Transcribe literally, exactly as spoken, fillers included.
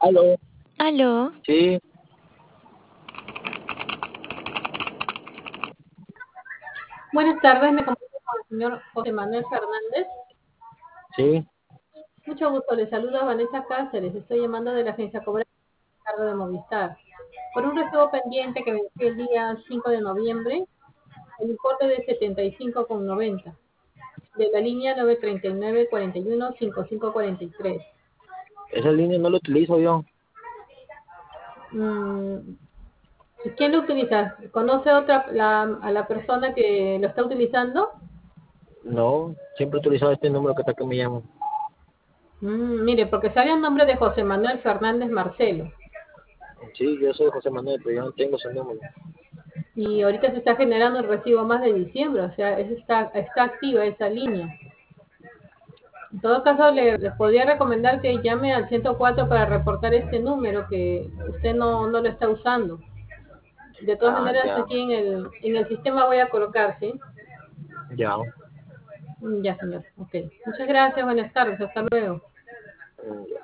Aló, Aló, sí, Buenas tardes, me comunico con el señor José Manuel Fernández. sí, Mucho gusto, le saluda Vanessa Cáceres. Estoy llamando de la agencia Cobra Cargo de Movistar. Por un recibo pendiente que venció el día cinco de noviembre, el importe de setenta y cinco con noventa de la línea nueve tres nueve cuatro uno cinco cinco cuatro tres. esa línea no la utilizo yo. Mm, ¿Quién lo utiliza? ¿Conoce otra la, a la persona que lo está utilizando? No, siempre he utilizado este número que está que me llamo. Mm, mire, porque sale el nombre de José Manuel Fernández Marcelo. Sí, yo soy José Manuel, pero yo no tengo ese número. Y ahorita se está generando el recibo más de diciembre, o sea, es- está, está activa esa línea. En todo caso, le, le podría recomendar que llame al ciento cuatro para reportar este número que usted no, no lo está usando. De todas Ah, maneras, ya, aquí en el, en el sistema voy a colocar, ¿sí? ya. Mm, Ya, señor. Ok. Muchas gracias, buenas tardes, hasta luego. Mm, ya.